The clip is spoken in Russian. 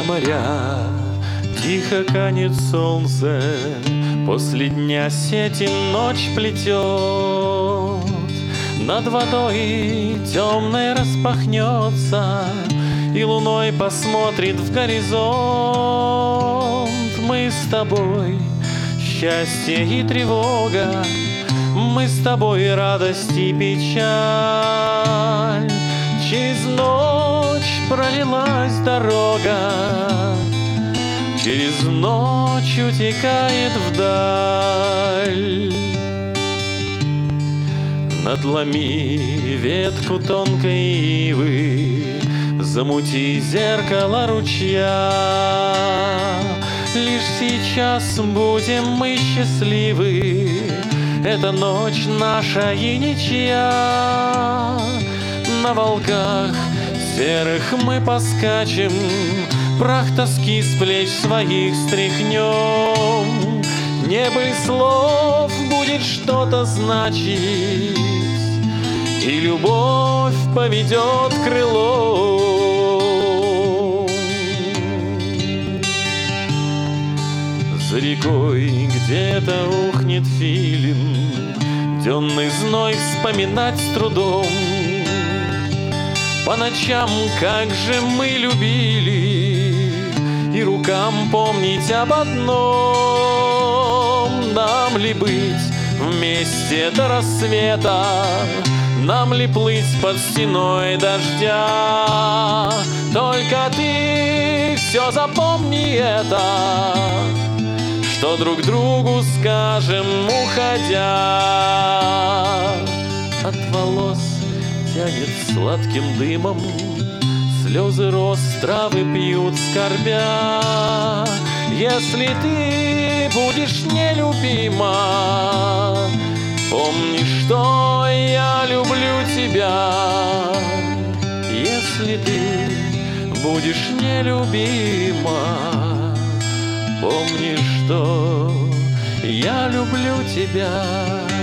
моря тихо канет солнце, после дня сети ночь плетет. Над водой темной распахнется, и луной посмотрит в горизонт. Мы с тобой счастье и тревога, мы с тобой радость и печаль. Через ночь пролилась дорога, через ночь утекает вдаль. Надломи ветку тонкой ивы, замути зеркало ручья. Лишь сейчас будем мы счастливы, эта ночь наша и ничья. На волках серых мы поскачем, прах тоски с плеч своих стряхнем. Небо и слов будет что-то значить, и любовь поведет крылом. За рекой где-то ухнет филин, денный зной вспоминать с трудом. По ночам как же мы любили, и рукам помнить об одном. Нам ли быть вместе до рассвета, нам ли плыть под стеной дождя? Только ты все запомни это, что друг другу скажем, уходя. От волос тянет сладким дымом, слезы роз травы пьют скорбя. Если ты будешь нелюбима, помни, что я люблю тебя. Если ты будешь нелюбима, помни, что я люблю тебя.